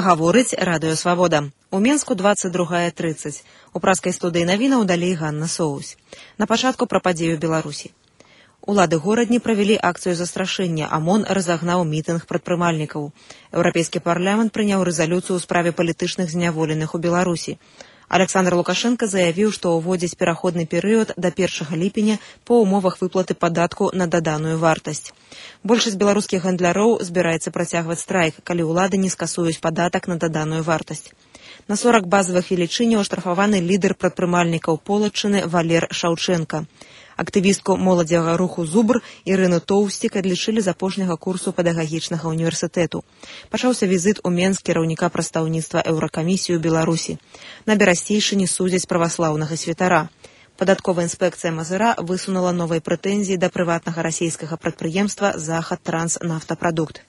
Гаворыць Радыё Свабода. У Менску 22:30. У праскай студыі навінаў далей Ганна Соусь. На пачатку пра падзею Беларусі. Улады горадні правялі акцыю застрашэння, а МОН разагнаў мітынг прадпрымальнікаў. Еўрапейскі парламент прыняў рэзалюцыю ў справе палітычных зняволеных у Беларусі. Александр Лукашенко заявіў, што ўводзіць пераходны перыяд да 1 ліпеня па ўмовах выплаты падатку на даданую вартасць. Большасць беларускіх гандляроў збіраецца працягваць страйк, калі ўлады не скасуюць падатак на даданую вартасць. На 40 базавых велічыняў аштрафаваны лідар прадпрымальнікаў Полаччыны Валер Шаўчэнка. Актывістку моладзевага руху «Зубр» Ірыну Тоўсцік адлічылі з апошняга курсу педагагічнага універсітэту. Пачаўся візіт у Менск кіраўніка прадстаўніцтва Еўракамісіі ў Беларусі. На Берасцейшыне судзяць праваслаўнага святара. Падатковая інспекцыя Мазыра высунула новыя прэтэнзіі да прыватнага расійскага прадпрыемства «Захад-Транс-Нафтапрадукт».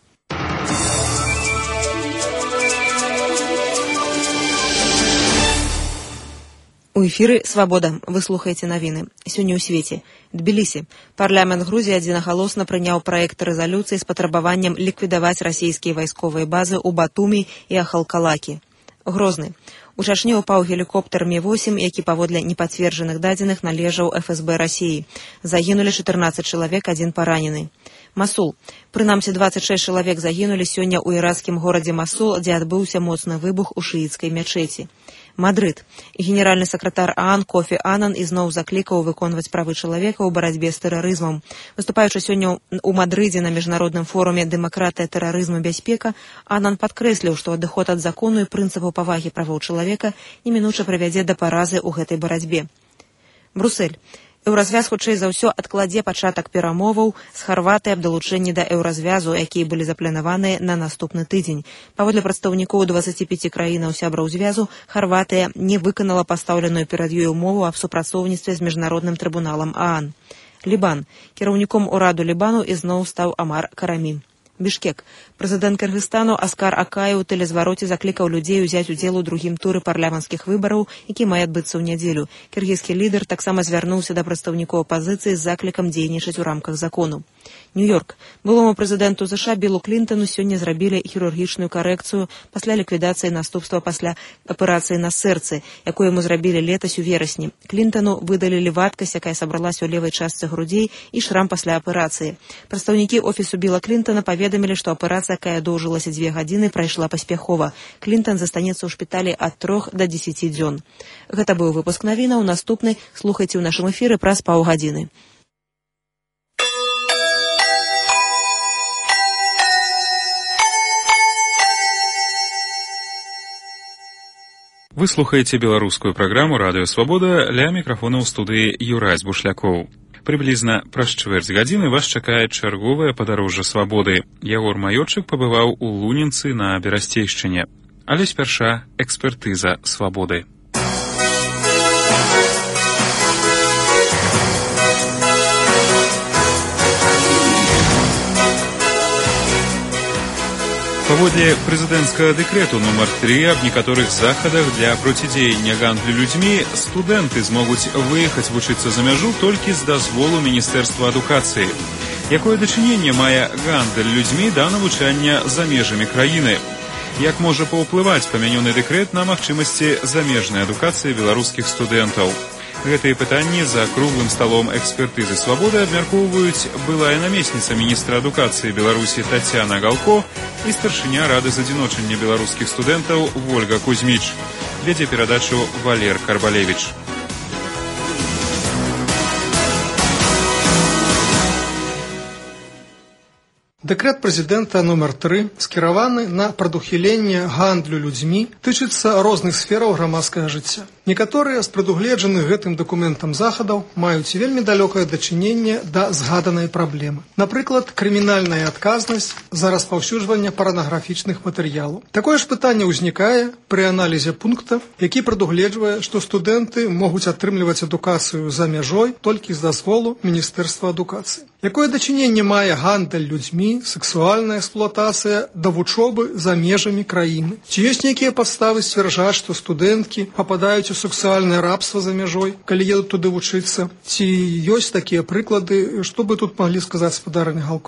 У эфіры «Свабода». Вы слухаеце навіны. Сёння ў свеце. Тбілісі. Парламент Грузіі адзінагалосна прыняў праект рэзалюцыі з патрабаваннем ліквідаваць расійскія вайсковыя базы ў Батумі і Ахалкалакі. Грозны. У Чачні ўпаў гелікоптер Ми-8, які паводле непацверджаных дадзеных належаў ФСБ Расіі. Загінулі 14 чалавек, 1 паранены. Масул. Прынамсі 26 чалавек загінулі сёння ў іракскім горадзе Масул, дзе адбыўся моцны выбух у шыіцкай мячэці. Мадрид. Генеральны сакратар ААН Кофі Анан ізноў заклікаў выконваць правы чалавека ў барацьбе з тэрарызмам. Выступаючы сёння ў Мадрыдзе на міжнародным форуме «Дэмакратыя, тэрарызм і бяспека», Анан падкрэсліў, што адыход ад закону і прынцыпаў павагі правоў чалавека немінуча прывядзе да паразы ў гэтай барацьбе. Брусэль. Еўразвяз хутчэй за ўсё адкладзе пачатак перамоваў з Харватыяй аб далучэнні да еўразвязу, якія былі запланаваныя на наступны тыдзень. Паводле прадстаўнікоў 25 краінаў сябраў звязу, Харватыя не выканала пастаўленую перад ёй умову аб супрацоўніцтве з міжнародным трыбуналам ААН. Лібан. Кіраўніком ураду Лібану ізноў стаў Амар Карамі. Бішкек. Прэзідэнт Кыргызстану Аскар Акаев у тэлезвароце заклікаў людзей узяць удзел у другім туры парламенцкіх выбараў, які мае адбыцца ў нядзелю. Кіргізскі лідар таксама звярнуўся да прадстаўнікоў апазіцыі з заклікам дзейнічаць у рамках закону. Нью-Йорк. Былому прэзідэнту США Білу Клінтану сёння зрабілі хірургічную карэкцыю пасля ліквідацыі наступства пасля аперацыі на сэрцы, якую яму зрабілі летась у верасні. Клінтану выдалілі вадкасць, якая сабралася ў левай частцы грудзей, і шрам пасля аперацыі. Прадстаўнікі офісу Біла Клінтана паведамілі, што аперацыя, якая доўжылася 2 гадзіны, прайшла паспяхова. Клінтан застанецца ў шпіталі ад 3 да 10 дзён. Гэта быў выпуск навінаў. Наступны слухайце ў нашым эфіры праз паўгадзіны. Вы слухаеце беларускую праграму «Радыё Свабода», ля мікрафона ў студыі Юрась Бушлякоў. Прыблізна праз чвэрць гадзіны вас чакае чарговае падарожжа свабоды. Ягор Маёрчык пабываў у Лунінцы на Берасцейшчыне. Але спярша экспертыза свабоды. Паводле прэзідэнцкага дэкрэту нумар 3 аб некаторых захадах для процідзеяння гандлю людзьмі студэнты змогуць выехаць вучыцца за мяжу толькі з дазволу Міністэрства адукацыі. Якое дачыненне мае гандаль людзьмі да навучання за межамі краіны? Як можа паўплываць памянёны дэкрэт на магчымасці замежнай адукацыі беларускіх студэнтаў? Гэтыя пытанні за круглым сталом экспертызы свабоды абмяркоўваюць былая намесніца міністра адукацыі Беларусі Тацяна Галко і старшыня рады задзіночання беларускіх студэнтаў Вольга Кузьміч. Вядзе перадачу Валер Карбалевіч. Дэкрэт прэзідэнта нумар 3, скіраваны на прадухіленне гандлю людзьмі, тычыцца розных сфераў грамадскага жыцця. Некаторыя з прадугледжаных гэтым дакументам захадаў маюць вельмі далёкае дачыненне да згаданай праблемы. Напрыклад, крымінальная адказнасць за распаўсюджванне парнаграфічных матэрыялаў. Такое ж пытанне ўзнікае пры аналізе пункта, які прадугледжвае, што студэнты могуць атрымліваць адукацыю за мяжой толькі з дазволу Міністэрства адукацыі. Якое дачыненне мае гандаль людзьмі, сексуальная эксплуатацыя да вучобы за межамі краіны? Ці ёсць нейкія падставы сцвярджаць, што студэнткі пападаюць у сексуальнае рабства за мяжой, калі едуць туды вучыцца? Ці ёсць такія прыклады, што бы тут маглі сказаць спадарыня Галко?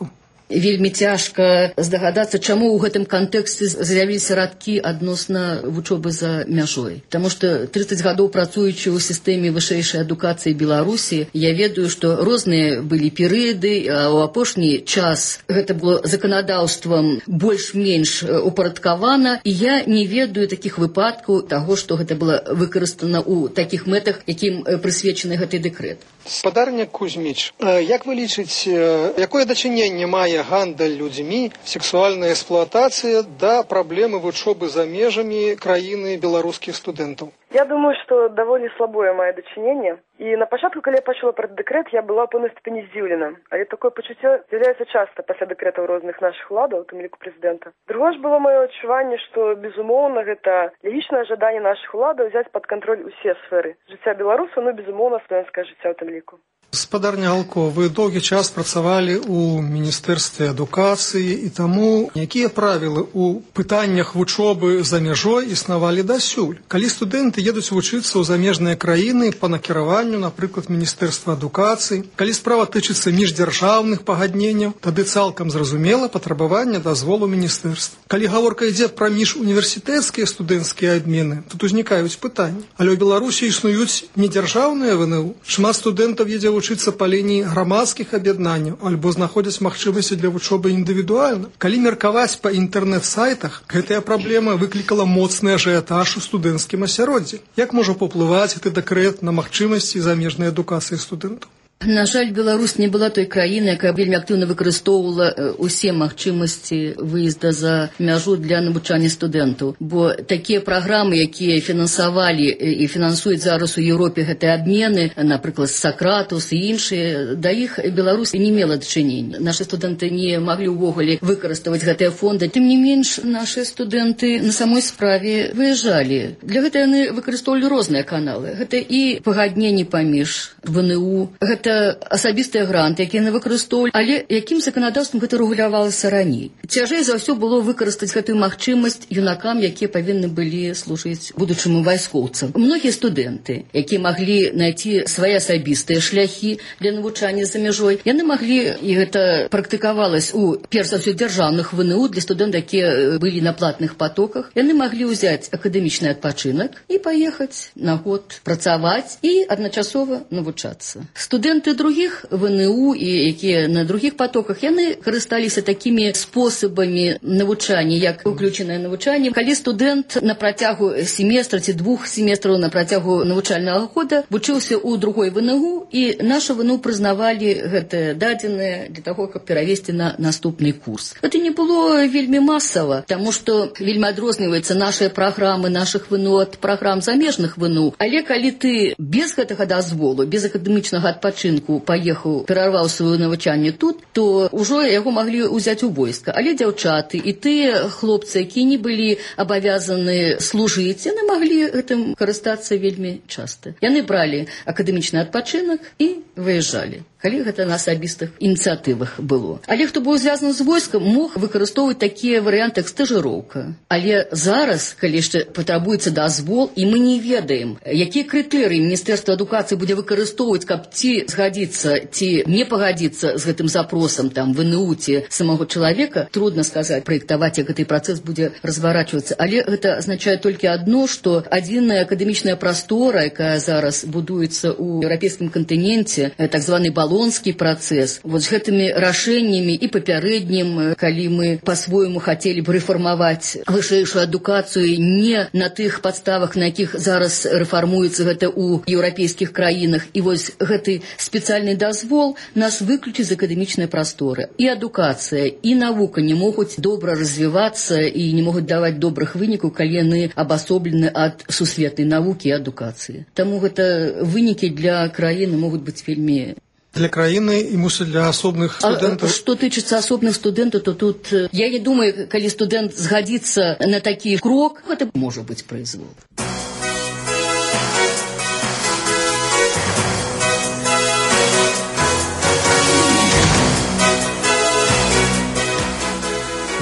Вельмі цяжка здагадацца, чаму ў гэтым кантэксце з'явіліся радкі адносна вучобы за мяжой. Таму што 30 гадоў працуючы ў сістэме вышэйшай адукацыі Беларусі, я ведаю, што розныя былі перыяды, а ў апошні час гэта было заканадаўствам больш-менш упарадкавана, і я не ведаю такіх выпадкаў таго, што гэта было выкарыстана ў такіх мэтах, якім прысвечаны гэты дэкрэт. Спадарня Кузьміч, як вы лічыце, якое дачыненне мае гандаль людзьмі, сексуальная эксплуатацыя да праблемы вучобы за межамі краіны беларускіх студэнтаў? Я думаю, что довольно слабое мое дочинение. И на початку, когда я почула про декрет, я была певною степені здивлена. Але такое почуття з'являється часто після декретів різних наших владів, у тим ліку президента. Друге ж було моє відчування, що, безумовно, це логічне ожидання наших владів взяти під контроль усі сфери життя білорусу, ну, безумовно, студентське життя у тим ліку. Спадарня Галко, вы доўгі час працавалі ў Міністэрстве адукацыі і таму якія правілы ў пытаннях вучобы за мяжой існавалі дасюль? Калі студэнты едуць вучыцца ў замежныя краіны па накіраванню, напрыклад, Міністэрства адукацыі, калі справа тычыцца міждзяржаўных пагадненняў, тады цалкам зразумела патрабаванне дазволу міністэрства. Калі гаворка ідзе пра міжуніверсітэцкія студэнцкія абмены, тут узнікаюць пытанні. Але ў Беларусі існуюць недзяржаўныя ВНУ. Шмат студэнтаў едзе вучыцца па лініі грамадскіх аб'яднанняў альбо знаходзяць магчымасці для вучобы індывідуальна. Калі меркаваць па інтэрнэт-сайтах, гэтая праблема выклікала моцны ажыятаж у студэнцкім асяроддзі. Як можа паўплываць гэты дэкрэт на магчымасці замежнай адукацыі студэнтаў? На жаль, Беларусь не была той краінай, якая вельмі актыўна выкарыстоўвала усе магчымасці выезда за мяжу для навучання студэнтаў. Бо такія праграмы, якія фінансавалі і фінансуюць зараз у Еўропе гэтыя абмены, напрыклад, Сакратус і іншыя, да іх Беларусь не мела дачынення. Нашы студэнты не маглі ўвогуле выкарыставаць гэтыя фонды. Тым не менш, нашы студэнты на самой справе выязджалі. Для гэта яны выкарыстоўвалі розныя каналы. Гэта і пагадненні паміж ВНУ, гэта асабістыя гранты, якія яны выкарыстоўвалі, але якім заканадаўствам гэта рэгулявалася раней. Цяжэй за ўсё было выкарыстаць гэтую магчымасць юнакам, якія павінны былі служыць будучым вайскоўцам. Многія студэнты, якія маглі знайсці свае асабістыя шляхі для навучання за мяжой, яны маглі, і гэта практыкавалася у перш за ўсё дзяржаўных ВНУ для студэнтаў, якія былі на платных потоках, яны маглі ўзяць акадэмічны адпачынак і паехаць на год працаваць і адначасова навучацца. Студэнты других ВНУ і якія на других потоках, яны карысталіся такімі спосабамі навучання, як уключанае навучанне. Калі студэнт на працягу семестра ці 2 семестраў на працягу навучальнага года вучыўся ў другой ВНУ, і наша ВНУ прызнавалі гэтыя дадзеныя для таго, каб перавесці на наступны курс. Гэта не было вельмі масава, таму што вельмі адрозніваюцца нашыя праграмы нашых ВНУ ад праграм замежных ВНУ. Але калі ты без гэтага дазволу, без акадэмічнага адпачынку паехаў, перарваў сваё навучанне тут, то ўжо яго маглі ўзяць у войска. Але дзяўчаты і тыя хлопцы, якія не былі абавязаны служыць, яны маглі гэтым карыстацца вельмі часта. Яны бралі акадэмічны адпачынак і выязджалі, калі гэта на асабістых ініцыятывах было. Але хто быў звязаны з войскам, мог выкарыстоўваць такія варыянты, як стажыроўка. Але зараз, калі яшчэ патрабуецца дазвол, і мы не ведаем, якія крытэрыі Міністэрства адукацыі будзе выкарыстоўваць, каб ці згадзіцца, ці не пагадзіцца з гэтым запросам там ВНУ ці самого чалавека, трудна сказаць, праектаваць, як гэты працэс будзе разворачвацца. Але гэта азначае толькі адно, што адзіная акадэмічная прастора, якая зараз будуецца ў еўрапейскім кантыненце, так званы балонскі працэс, вот з гэтымі рашэннямі і папярэднім, калі мы па-свойму хацелі б рэфармаваць вышэйшую адукацыю не на тых падставах, на якіх зараз рэфармуецца гэта ў еўрапейскіх краінах, і вось гэты спецыяльны дазвол нас выключыць з акадэмічнай прасторы. І адукацыя, і навука не могуць добра развівацца і не могуць даваць добрых вынікаў, калі яны абасоблены ад сусветнай навукі і адукацыі. Таму гэта вынікі для краіны могуць быць вельмі для краіны і мусіць для асобных студэнтаў. Што тычыцца асобных студэнтаў, то тут я не думаю, калі студэнт згадзіцца на такі крок, гэта можа быць произвол.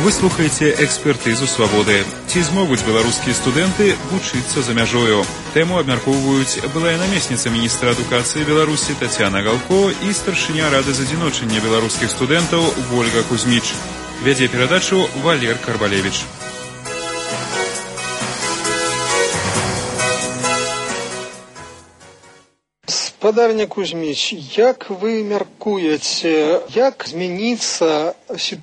Вы слухаеце экспертызу свабоды. Ці змогуць беларускія студэнты вучыцца за мяжою? Тэму абмяркоўваюць былая намесніца міністра адукацыі Беларусі Тацяна Галко і старшыня рады задзіночання беларускіх студэнтаў Вольга Кузьміч. Вядзе перадачу Валер Карбалевіч. Спадарня Кузьміч, як вы мяркуеце, як змяніцца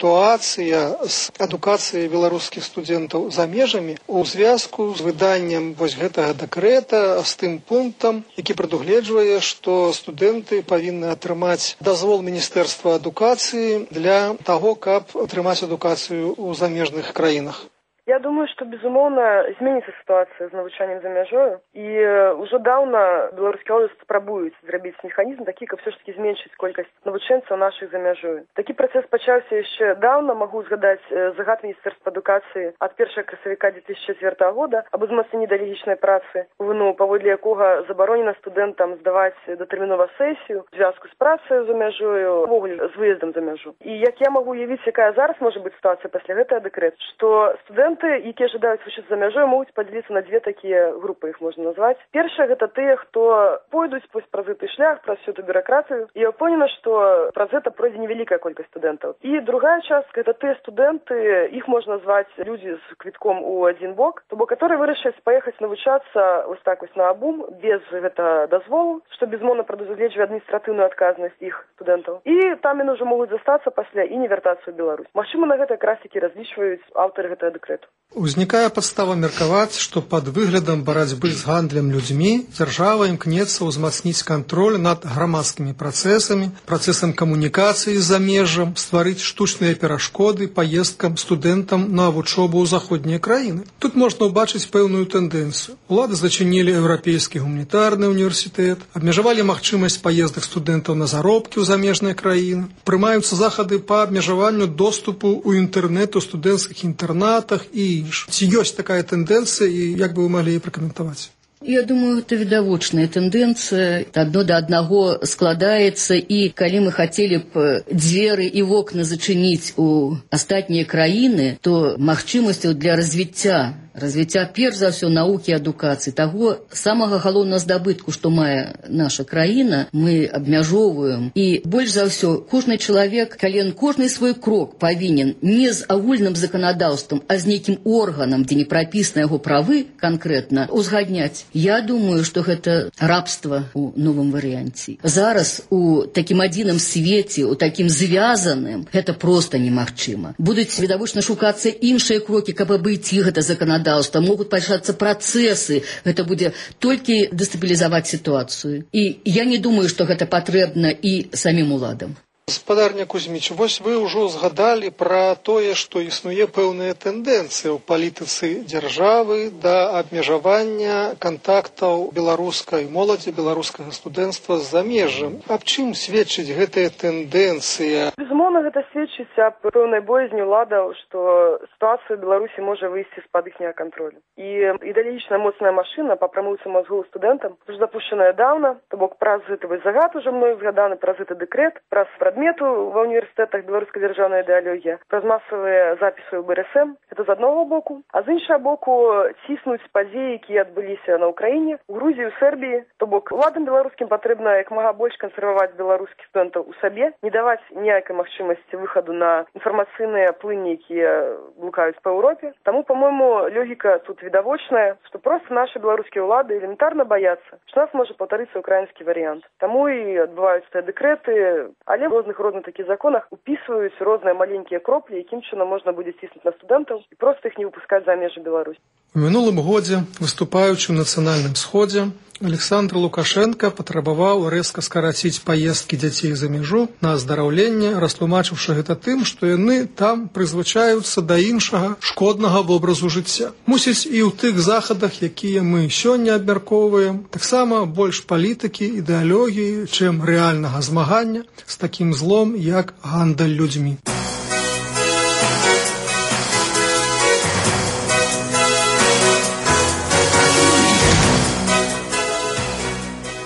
сітуацыя з адукацыяй беларускіх студэнтаў за межамі у звязку з выданнем вось гэтага дэкрэта з тым пунктам, які прадугледжвае, што студэнты павінны атрымаць дазвол Міністэрства адукацыі для таго, каб атрымаць адукацыю ў замежных краінах? Я думаю, что, безумоўна, зменіцца ситуация з навучаннем за мяжою. І ўжо даўна беларускія ўлады спрабуюць зрабіць механізм такі, каб все ж таки зменшыць колькасць навучэнцаў нашых за мяжою. Такі працэс пачаўся яшчэ даўна, магу згадаць загад Міністэрства адукацыі ад 1 красавіка 2004 года аб узмацненні ідэалагічнай працы, паводле якога забаронена студэнтам здаваць датэрмінова сесію у звязку з працаю за мяжою, увогуле з выездам за мяжу. І як я магу уявіць, якая зараз можа быць сітуацыя пасля гэтага дэкрэта, што студэнты, якія жадаюць вучыцца за мяжой, могуць падзяліцца на две такія групы, іх можна назваць. Першая гэта тыя, хто пойдуць праз гэты шлях, праз всю эту бюракратыю, і я ўпэўнена, што праз гэта пройдзе невялікая колькасць студэнтаў. І другая частка гэта тыя студэнты, іх можна назваць людзі з квітком у адзін бок, то бок которые вырашаць паехаць навучацца вось так вось наабум без гэтага дазволу, што безумоўна прадугледжвае адміністратыўную адказнасць іх студэнтаў. І там яны ўжо могуць застацца пасля і не вяртацца ў Беларусь. Магчыма, на гэта якраз такі разлічваюць аўтары гэтага дэкрэту. Узнікае падстава меркаваць, што пад выглядам барацьбы з гандлем людзьмі дзяржава імкнецца ўзмацніць кантроль над грамадскімі працэсамі, працэсам камунікацыі з замежжам, стварыць штучныя перашкоды паездкам студэнтам на вучобу ў заходнія краіны. Тут можна ўбачыць пэўную тэндэнцыю. Улады зачынілі еўрапейскі гуманітарны універсітэт, абмежавалі магчымасць паездак студэнтаў на заробкі ў замежныя краіны, прымаюцца захады па абмежаванню доступу ў інтэрнэт у студэнцкіх інтэрнатах і іншых. Ці ёсць такая тэндэнцыя і як бы вы маглі яе пракаментаваць? Я думаю, это відавочная тэндэнцыя, адно да аднаго складаецца, і калі мы хацелі б дзверы і вокны зачыніць у астатнія краіны, то магчымасцяў для развіцця перш за ўсё навукі і адукацыі, таго самага галоўнага здабытку, што мае наша краіна, мы абмяжоўваем. І больш за ўсё кожны чалавек, калі ён кожны свой крок павінен не з агульным заканадаўствам, а з нейкім органам, дзе не прапісаны яго правы канкрэтна, узгадняць. Я думаю, што гэта рабства у новым варыянце. Зараз у такім адзіным свеце, у такім звязаным, гэта проста немагчыма. Будуць відавочна шукацца іншыя крокі, каб абыйці гэта заканадаўства. Могуць пачацца працэсы, гэта будзе толькі дэстабілізаваць сітуацыю. І я не думаю, што гэта патрэбна і самім уладам. Спадарня Кузьміч, вось вы ўжо згадалі пра тое, што існуе пэўная тэндэнцыя ў палітыцы дзяржавы да абмежавання кантактаў беларускай моладзі, беларускага студэнцтва з замежжам. Аб чым сведчыць гэтая тэндэнцыя? Безумоўна, гэта сведчыць аб пэўнай боязні ўладаў, што сітуацыя ў Беларусі можа выйсці з-пад іхняга кантролю. І ідэалагічная моцная машына па прамыўцы мазгоў студэнтам уже запущеная даўна, то бок праз гэты загад уже мною згаданы, праз гэты дэкрэт, праз предмету ва універсітэтах беларуская дзяржаўная ідэалогія, праз масавыя запісы ў БРСМ, это з аднаго боку, а з іншага боку ціснуць падзеі, якія адбыліся на Ўкраіне, у Грузіі, у Сербіі, то бок уладам беларускім патрэбна як мага больш кансерваваць беларускіх студэнтаў у сабе, не даваць ніякай магчымасці выхаду на інфармацыйныя плыні, якія блукаюць па Еўропе. Таму, па-мойму, логіка тут відавочная, што проста нашы беларускія ўлады элементарна баяцца, што нас можа паўтарыцца ўкраінскі варыянт. Таму і адбываюцца тыя дэкрэты, але в розных таких законах уписываюць розныя маленькія кроплі, якім чынам можна будзе ціснуць на студэнтаў і проста іх не выпускаць за межы Беларусі. У мінулым годзе, выступаючы ў нацыянальным сходзе, Александр Лукашенко патрабаваў рэзка скараціць паездкі дзяцей за мяжу на аздараўленне, растлумачыўшы гэта тым, што яны там прызвычаюцца да іншага шкоднага вобразу жыцця. Мусіць, і ў тых захадах, якія мы сёння абмяркоўваем, таксама больш палітыкі, ідэалогіі, чым рэальнага змагання з такім злом, як гандаль людзьмі.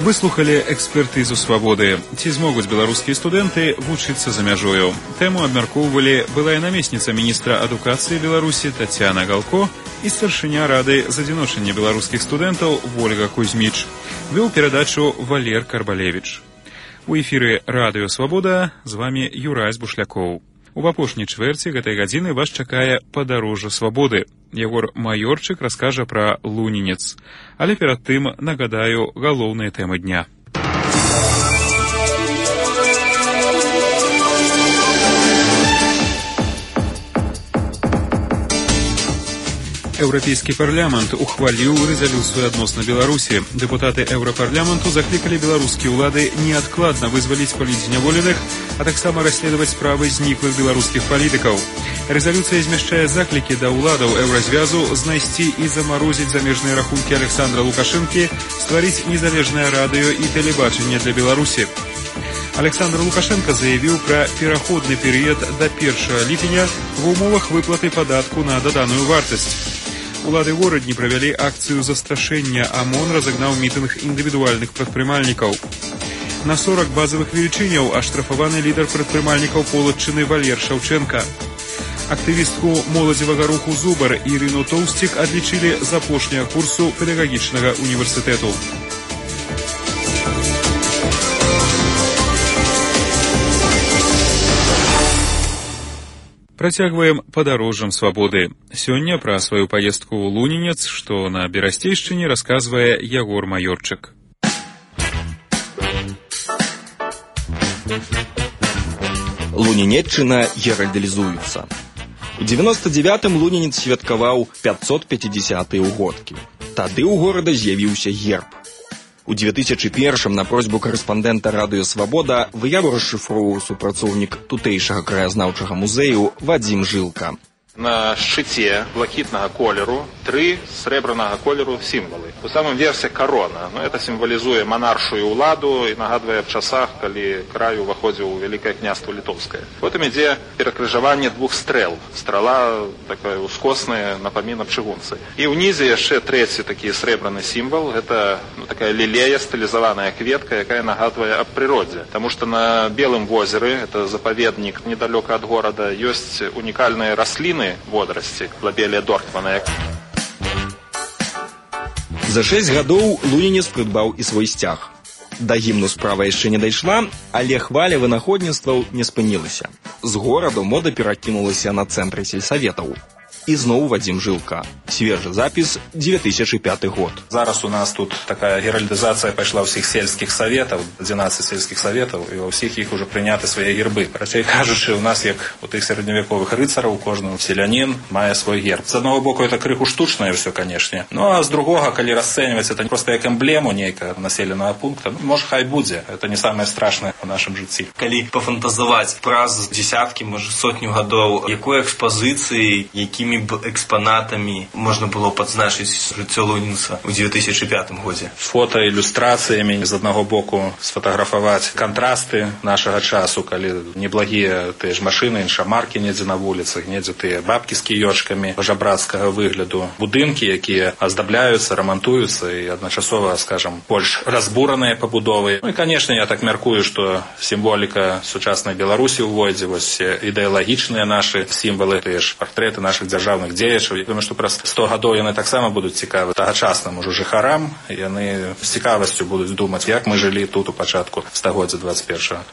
Выслухали экспертызу «Свабоды». Ці змогуць беларускія студэнты вучыцца за мяжою. Тэму абмяркоўвалі былая намесніца міністра адукацыі Беларусі Тацяна Галко і старшыня рады з адзіночання беларускіх студэнтаў Вольга Кузьміч. Вёў перадачу Валер Карбалевіч. У эфіры радыё «Свабода» з вамі Юрась Бушлякоў. У апошняй чвэрці гэтай гадзіны вас чакае падарожжа свабоды. Ягор Маёрчык раскажа пра лунінец. Але перад тым нагадаю галоўныя тэмы дня. Еўрапейскі парламент ухваліў рэзалюцыю адносна Беларусі. Дэпутаты еўрапарламенту заклікалі беларускія ўлады неадкладна вызваліць палітзняволеных, а таксама расследаваць справы зніклых беларускіх палітыкаў. Рэзалюцыя змяшчае заклікі да ўладаў еўразвязу знайсці і замарозіць замежныя рахункі Александра Лукашэнкі, стварыць незалежнае радыё і тэлебачанне для Беларусі. Александр Лукашенко заявіў пра пераходны перыяд да 1 ліпеня ва ўмовах выплаты падатку на даданую вартасць. Улады горадні правялі акцыю застрашэння, а МОН разагнаў мітынг індывідуальных прадпрымальнікаў. На 40 базавых велічыняў аштрафаваны лідар прадпрымальнікаў Полатчыны Валер Шаўчэнка. Актывістку моладзевага руху «Зубар» Ірыну Тоўсцік адлічылі з апошняга курсу педагагічнага універсітэту. Працягваем падарожжам свабоды. Сёння пра сваю паездку ў Лунінец, што на Берасцейшчыне, расказвае Ягор Маёрчык. Лунінеччына геральдалізуецца. У 99-м Лунінец святкаваў 550-й угодкі. Тады ў горада з'явіўся герб. У 2001-м на просьбу карэспандэнта радыё «Свабода» выяву расшыфроўваў супрацоўнік тутэйшага краязнаўчага музею Вадзім Жылка. На шчыце блакітнага колеру 3 срэбранага колеру сімвалы. У самым версе корона. Это сімвалізуе манаршую ўладу і нагадвае аб часах, калі край уваходзіў у Вялікае княства Літоўскае. Потым ідзе перакрыжаванне 2 стрэл. Страла такая ускосная, напамін аб чыгунцы. І ўнізе яшчэ 3 такі срэбраны сімвал. Гэта такая лілея, стылізаваная кветка, якая нагадвае аб прыродзе. Таму што на Белым возеры, это запаведнік недалёка ад горада, ёсць унікальныя расліны водрасці, лабелія дортмана. За 6 гадоў Лунінец прыдбаў і свой сцяг. Да гімну справа яшчэ не дайшла, але хваля вынаходніцтваў не спынілася. З гораду мода перакінулася на цэнтры сельсаветаў. І зноў Вадзім Жылка. Свежы запіс, 2005 год. Зараз у нас тут такая геральдызацыя пайшла ўсіх сельскіх саветаў, 11 сельскіх саветаў, і ва ўсіх іх ужо прыняты свае гербы. Рацей кажучы, у нас, як у тых сярэдневяковых рыцараў, кожны селянін мае свой герб. З аднаго боку, это крыху штучнае ўсё, канешне. Ну, а з другога, калі расцэньваць это проста як эмблему нейкага населенага пункта, можа, хай будзе. Это не самае страшнае ў нашым жыцці. Калі пафантазаваць праз дзесяткі, можа, сотню гадоў, якой экспазіцыі, якімі б экспанатамі можна было падзначыць жыццё Лунінца ў 2005 годзе. Фота ілюстрацыямі, з аднаго боку сфотаграфаваць кантрасты нашага часу, калі неблагія тыя ж машыны, іншамаркі недзе на вуліцах, недзе тыя бабкі з кіёчкамі жабрацкага выгляду, будынкі, якія аздабляюцца, рамантуюцца і адначасова, скажам, больш разбураныя пабудовы. Ну і, канешне, я так мяркую, што сімволіка сучаснай Беларусі ўвойдзе, вось ідэалагічныя нашы сімвалы, тыя ж партрэты нашых дзяржаўных дзеячаў. Я думаю, што праз 100 гадоў яны таксама будуць цікавы тагачасным ужо жыхарам. Яны з цікавасцю будуць думаць, як мы жылі тут у пачатку стагоддзя 21-го.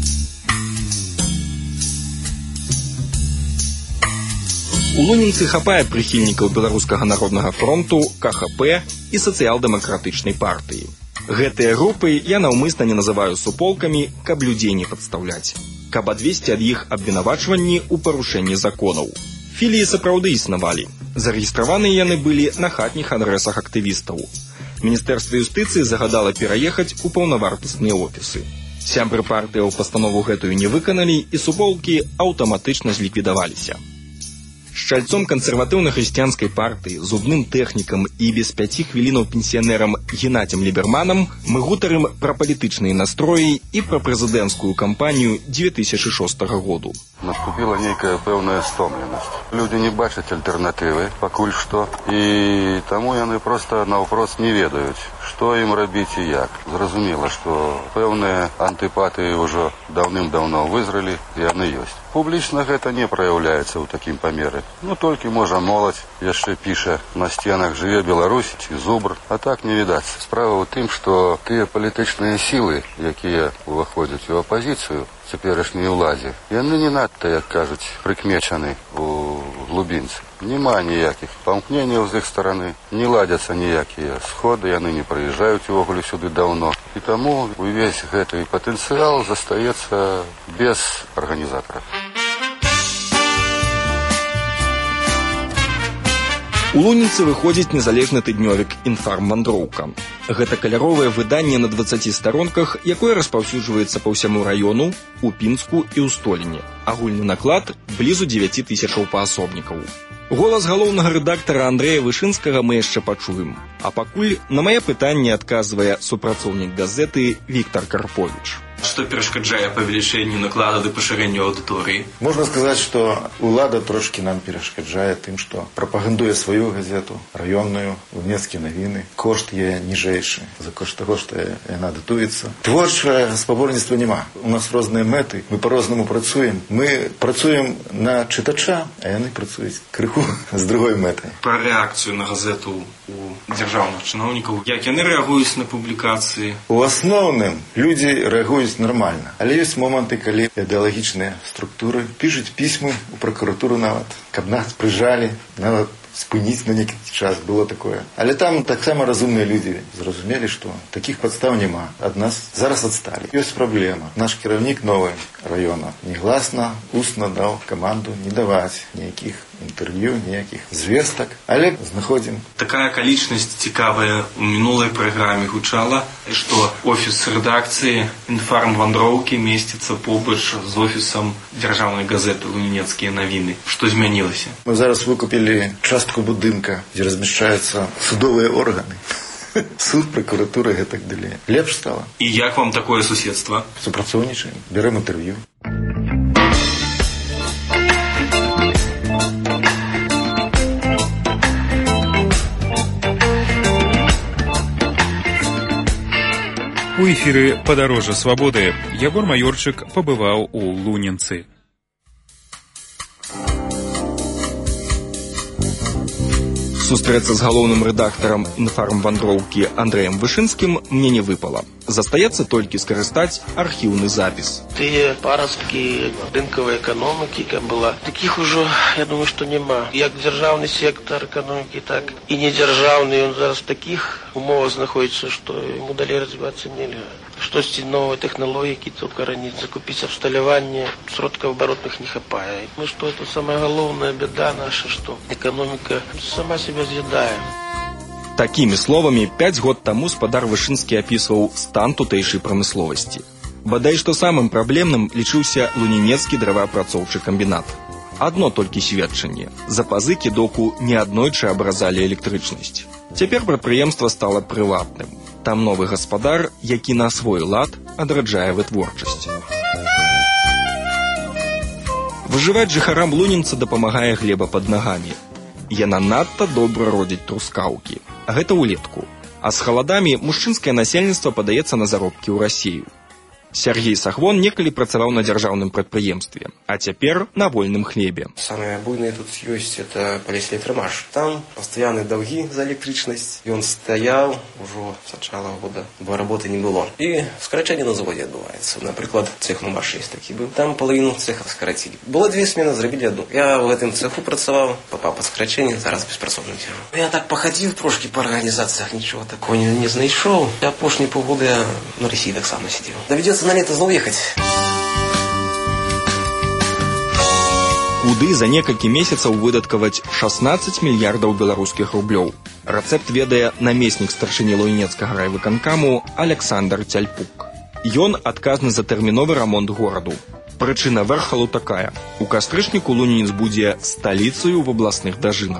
У Лунінцы хапае прыхільнікаў Беларускага народнага фронту, КХП і сацыял-дэмакратычнай партыі. Гэтыя групы я наўмысна не называю суполкамі, каб людзей не падстаўляць, каб адвесці ад іх абвінавачванні ў парушэнні законаў. Філіі сапраўды існавалі. Зарэгістраваныя яны былі на хатніх адрэсах актывістаў. Міністэрства юстыцыі загадала пераехаць у паўнавартасныя офісы. Сябры партыяў пастанову гэтую не выканалі, і суполкі аўтаматычна зліквідаваліся. З чальцом кансерватыўна-хрысціянскай партыі, зубным тэхнікам і без 5 хвілінаў пенсіянерам Геннадзем Ліберманам мы гутарым пра палітычныя настроі і пра прэзідэнцкую кампанію 2006 году. Наступила некая пэўная стомленасць. Люди не бачаць альтэрнатывы пакуль што, і таму яны проста наўпрост не ведаюць, што ім рабіць і як. Зразумела, што пэўныя антыпатыі ўжо даўным-даўно вызрэлі, і яны ёсць. Публічна гэта не праяўляецца ў такім памеры. Толькі, можа, моладзь яшчэ піша на сценах «Жыве Беларусь» ці «Зубр», а так не відаць. Справа ў тым, што тыя палітычныя сілы, якія ўваходзяць у апазіцыю цяперашняй уладзе, яны не надта, як кажуць, прыкмечаны у глубінцы. Няма ніякіх памкненняў з іх стараны, не ладзяцца ніякія сходы, яны не прыязджаюць увогуле сюды даўно. І таму увесь гэты патэнцыял застаецца без арганізатара. У Луніцы выходзіць незалежны тыднёвік «Інфарм-вандроўка». Гэта каляровае выданне на 20 старонках, якое распаўсюджваецца па ўсяму раёну, у Пінску і ў Століне. Агульны наклад блізу 9 тысячаў паасобнікаў. Голас галоўнага рэдактара Андрэя Вышынскага мы яшчэ пачуем. А пакуль на мае пытанні адказвае супрацоўнік газеты Віктор Карповіч. Что перешкоджае павелічэнню наклада ды пашырэнню аўдыторыі? Можна сказаць, што ўлада трошкі нам перашкаджае тым, што прапагандуе сваю газету, раённую, Лунецкія навіны. Кошт яе ніжэйшы за кошт таго, што яна датуецца. Творчае спаборніцтва няма. У нас розныя мэты, мы па-рознаму працуем. Мы працуем на чытача, а яны працуюць крыху з другой мэтай. Пра рэакцыю на газету у дзяржаўных чыноўнікаў, як яны рэагуюць на публікацыі? У асноўным людзі рэагуюць нормально. Але ёсць моманты, калі ідэалагічныя структуры пішуць пісьмы ў пракуратуру нават, каб нас прыжалі, нават спыніць на нейкі час, было такое. Але там таксама разумныя людзі зразумелі, што такіх падстаў няма. Ад нас зараз адсталі. Ёсць праблема. Наш кіраўнік новы раёна негласна, устна даў каманду не даваць ніякіх інтэрв'ю, ніякіх звестак, але знаходзім. Такая акалічнасць цікавая у мінулай праграме гучала, што офіс рэдакцыі «Інфарм-вандроўкі» месціцца побач з офісам дзяржаўнай газеты «Лунецкія навіны». Што змянілася? Мы зараз выкупілі частку будынка, дзе размяшчаюцца судовыя органы. Суд, пракуратура і гэтак далей. Лепш стала. І як вам такое суседства? Супрацоўнічаем, бярэм інтэрв'ю. У эфіры «Падарожжа свабоды» Ягор Маёрчык пабываў у Лунінцы. Сустрэцца з галоўным рэдактарам «Інфарм-вандроўкі» Андрэем Вышынскім мне не выпала. Застаецца толькі скарыстаць архіўны запіс. Тыя парасткі рынкавай эканомікі, яка была, такіх ужо, я думаю, што няма. Як дзяржаўны сектар эканомікі, так і недзяржаўны, ён зараз в такіх умовах знаходзіцца, што яму далей развівацца нельга. Штосьці новыя тэхналогіі, які тут караніць, закупіць абсталяванне, сродкаў абаротных не хапае. Мы што, это самая галоўная бяда наша, што эканоміка сама себе з'ядае. Такімі словамі 5 год таму спадар Вышынскі апісваў стан тутэйшай прамысловасці. Бадай што самым праблемным лічыўся лунінецкі драваапрацоўчы камбінат. Адно толькі сведчанне. За пазыкі доку неаднойчы абразалі электрычнасць. Цяпер прадпрыемства стала прыватным. Там новы гаспадар, які на свой лад адраджае вытворчасць. Выжываць жыхарам Лунінца дапамагае глеба пад нагамі. Яна надта добра родзіць трускаўкі. Гэта ўлетку. А з халадамі мужчынскае насельніцтва падаецца на заробкі ў Расію. Сергей Сахвон некалі працаваў на дзяржаўным прадпрыемстве, а цяпер на вольным хлебе. Самыя буйныя тут ёсць это паліслетрымаш. Там пастаянныя даўгі за электрычнасць. Ён стаяў ужо з начала года, бо работы не было. І скарачэнне на заводзе адбываецца. Напрыклад, цех нумар 6 такі быў. Там палавіну цеха скарацілі. Было 2 смены, зрабілі адну. Я ў гэтым цеху працаваў, папаў пад скарачэнне, зараз беспрацоўным сижу. Я так пахадзіў трошкі па арганізацыях, нічого такого не знайшоў. Апошнія паўгода я на Расіі таксама сидзеў. Давядзецца на лето зноў ехаць. Куды за некалькі месяцаў выдаткаваць 16 мільярдаў беларускіх рублёў? Рэцэпт ведае намеснік старшыні Лунінецкага райвыканкаму Александр Цяльпук. Ён адказны за тэрміновы рамонт гораду. Прычына вэрхалу такая. У кастрычніку Лунінец будзе сталіцаю в абласных дажынак.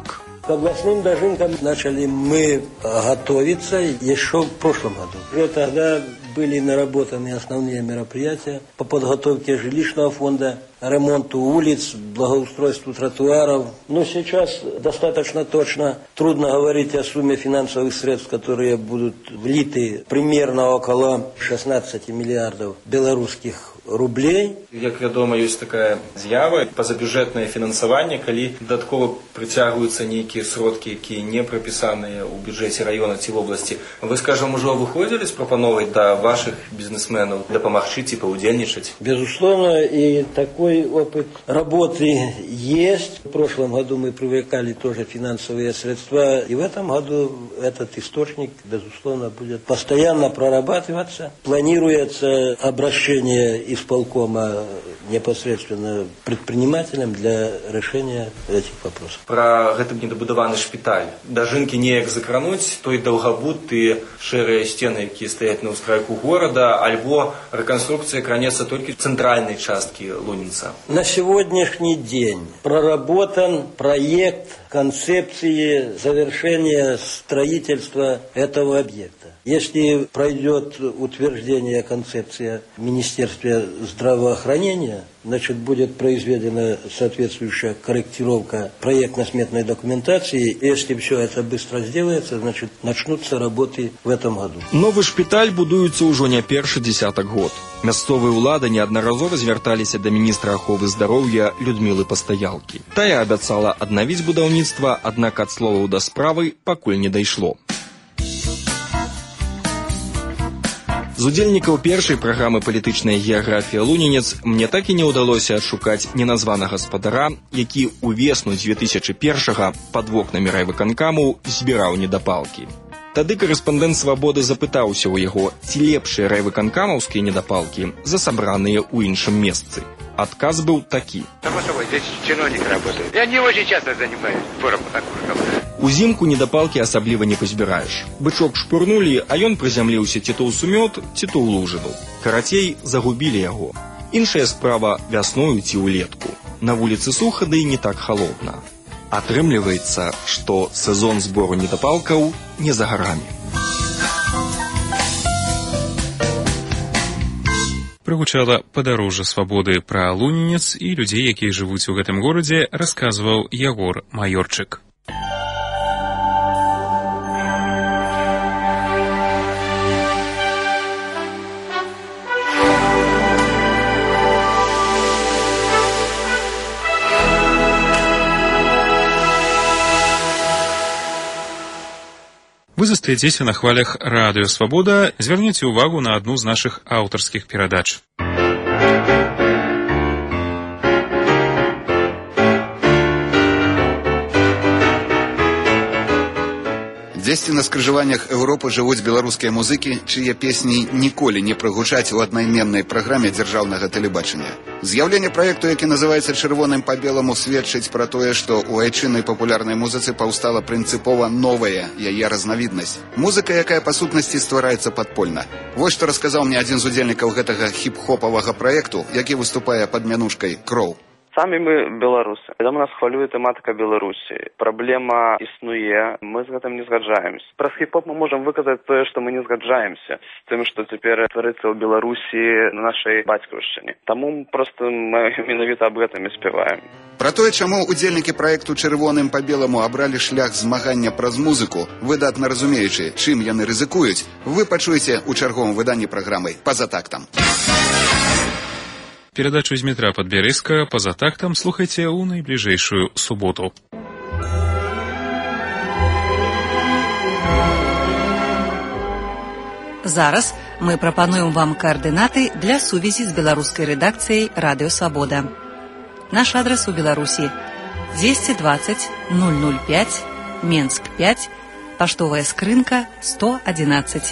К областным дожинкам начали мы готовиться еще в прошлом году. Уже тогда были наработаны основные мероприятия по подготовке жилищного фонда, ремонту улиц, благоустройству тротуаров. Но сейчас достаточно точно трудно говорить о сумме финансовых средств, которые будут влиты примерно около 16 миллиардов белорусских рублей. Як вядома, ёсць такая з'ява пазабюджэтнае фінансаванне, калі дадаткова прыцягваюцца нейкія сродкі, якія не прапісаныя ў бюджэце раёна ці вобласці. Вы, скажам, ужо выходзілі з прапановай да ваших бізнесменаў дапамагчы ці паўдзельнічаць? Безусловно, и такой опыт работы есть. В прошлом году мы привлекали тоже финансовые средства, и в этом году этот источник, безусловно, будет постоянно прорабатываться. Планируется обращение исполкома непосредственно предпринимателям для решения этих вопросов. Про гэты недабудаваны шпіталь. Дажынкі неяк закрануць той даўгабуд і шэрыя сцены, якія стаяць на ўскрайку горада, альбо рэканструкцыя кранецца толькі цэнтральнай часткі Лунінца. На сегодняшний день проработан проект концепции завершения строительства этого объекта. Если пройдет утверждение концепции в Министерстве здравоохранения, значит, будет произведена соответствующая корректировка проектно-сметной документации. Если все это быстро сделается, значит, начнутся работы в этом году. Новый шпіталь будуецца ўжо не першы дзесятак год. Мясцовыя ўлады неаднаразова звярталіся да міністра аховы здароўя Людмілы Пастаялкі. Тая абяцала аднавіць будаўніцтва, аднак ад словаў да справы пакуль не дайшло. З удзельнікаў першай праграмы «Палітычная геаграфія Лунінец» мне так і не ўдалося адшукаць неназванага гаспадара, які ўвесну 2001-га пад вокнамі райвыканкаму збіраў недапалкі. Тады корэспандэнт «Свабоды» запытаўся ў яго, ці лепшыя райвыканкамаўскія недапалкі за сабраныя ў іншым месцы. Адказ быў такі. Само собой, здесь чиновник работает. Я не очень часто занимаюсь сбором окурков. Узімку недапалкі асабліва не пазбіраеш. Бычок шпурнулі, а ён прызямліўся ці то ў сумёт, ці то ў лужыну. Карацей, загубілі яго. Іншая справа вясною ці ўлетку. На вуліцы суха, ды і не так халодна. Атрымліваецца, што сезон збору недапалкаў не за гарамі. Прагучала падарожжа свабоды пра Лунінец і людзей, якія жывуць у гэтым горадзе, расказваў Ягор Маёрчык. Вы застаецеся на хвалях радыё «Свабода». Звярніце ўвагу на адну з нашых аўтарскіх перадач. Дзесьці на скрыжаваннях Еўропы жывуць беларускія музыкі, чые песні ніколі не прагучаць у аднайменнай праграме дзяржаўнага тэлебачання. З'яўленне праекту, які называецца «Чырвоным па беламу», сведчыць пра тое, што ў айчыннай папулярнай музыцы паўстала прынцыпова новая яе разнавіднасць. Музыка, якая па сутнасці ствараецца падпольна. Вось што расказаў мне адзін з удзельнікаў гэтага хіп-хопавага праекту, які выступае пад мянушкай «Кроў». Самі мы беларусы. Вядома, нас хвалюе тэматыка Беларусі. Праблема існуе, мы з гэтым не згаджаемся. Праз хіп-хоп мы можам выказаць тое, што мы не згаджаемся з тым, што цяпер творыцца ў Беларусі на нашай бацькаўшчыне. Таму проста мы менавіта аб гэтым і спяваем. Пра тое, чаму удзельнікі праекту «Чырвоным па беламу» абралі шлях змагання праз музыку, выдатна разумеючы, чым яны рызыкуюць, вы пачуеце ў чарговым выданні праграмы «Па-за тактам». Передачу из метра Подберезка «По-за тактам» слухайте у найближэйшую суботу. Зараз мы прапануем вам координаты для сувязі з беларускай рэдакцыяй «Радыё Свабода». Наш адрес у Беларусі 220 005, Менск 5, паштовая скрынка 111.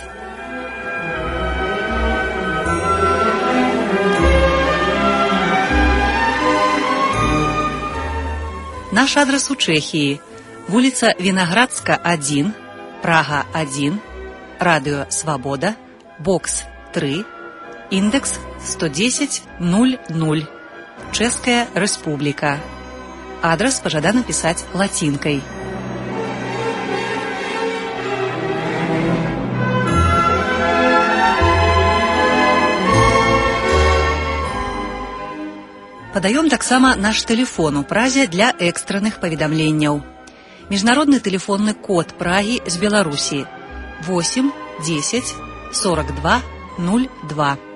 Наш адрес у Чехии. Улица Виноградска, 1, Прага, 1, Радио Свобода, бокс 3, индекс 110-00, Чешская Республика. Адрес пожадано писать латинкой. Падаём таксама наш тэлефон у Празе для экстранных паведамленняў. Міжнародны тэлефонны код Прагі з Беларусі 8 10 42 02.